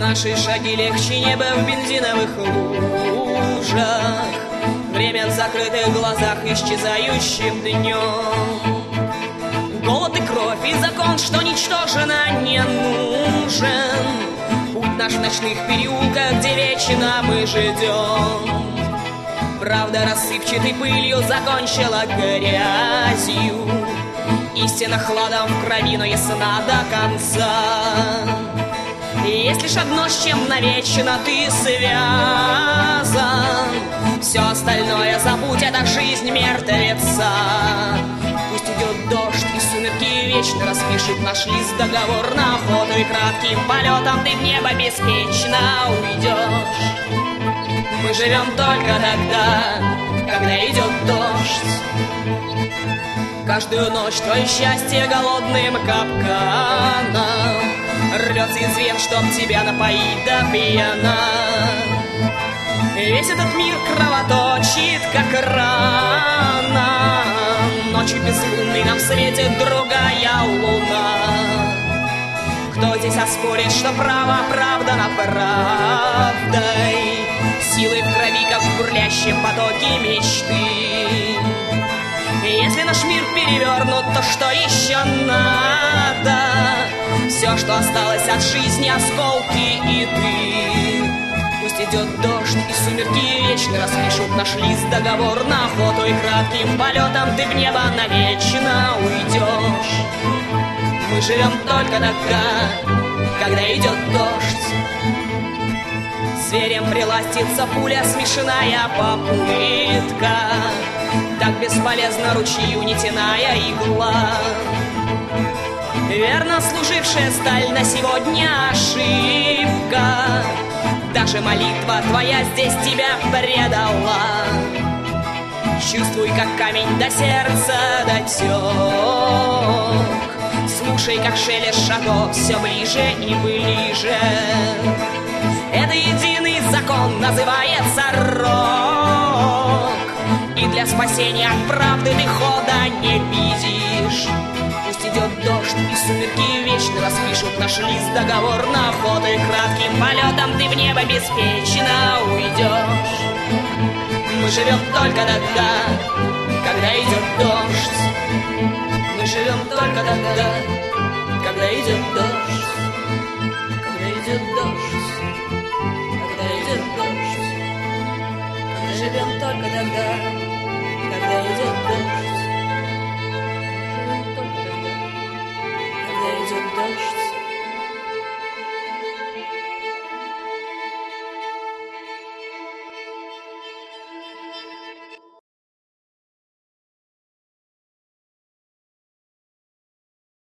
Наши шаги легче неба в бензиновых лужах, время в закрытых глазах исчезающим днем. Голод и кровь и закон, что ничтожно не нужен. Путь наш в ночных переулках, где вечно мы ждем. Правда рассыпчатой пылью закончила грязью. Истина хладом в крови, но ясна до конца. Есть лишь одно, с чем навечно ты связан. Все остальное забудь, это жизнь мертвеца. Пусть идет дождь и сумерки вечно распишут наш лист договор на охоту, и кратким полетом ты в небо беспечно уйдешь. Мы живем только тогда, когда идет дождь. Каждую ночь твое счастье голодным капканом рвется из вен, чтоб тебя напоить до пьяна. Весь этот мир кровоточит, как рана. Ночью безлунной нам светит другая луна. Кто здесь оспорит, что право оправдано правдой? Силой в крови, как в бурлящем потоке мечты. Если наш мир перевернут, то что еще надо? Все, что осталось от жизни, осколки и ты. Пусть идет дождь и сумерки вечно распишут наш лист договор на охоту, и кратким полетом ты в небо навечно уйдешь. Мы живем только тогда, когда идет дождь. Зверем приластится пуля, смешанная попытка. Так бесполезна ручью нитяная игла. Верно служившая сталь на сегодня ошибка. Даже молитва твоя здесь тебя предала. Чувствуй, как камень до сердца дотек. Слушай, как шелест шагов все ближе и ближе. Это единый закон, называется рок. И для спасения от правды ты хода не видишь. Пусть идет дождь и сумерки вечно распишут наш лист договор на охоту, и кратким полетом ты в небо беспечно уйдешь. Мы живем только тогда, когда идет дождь. Мы живем только тогда, когда идет дождь.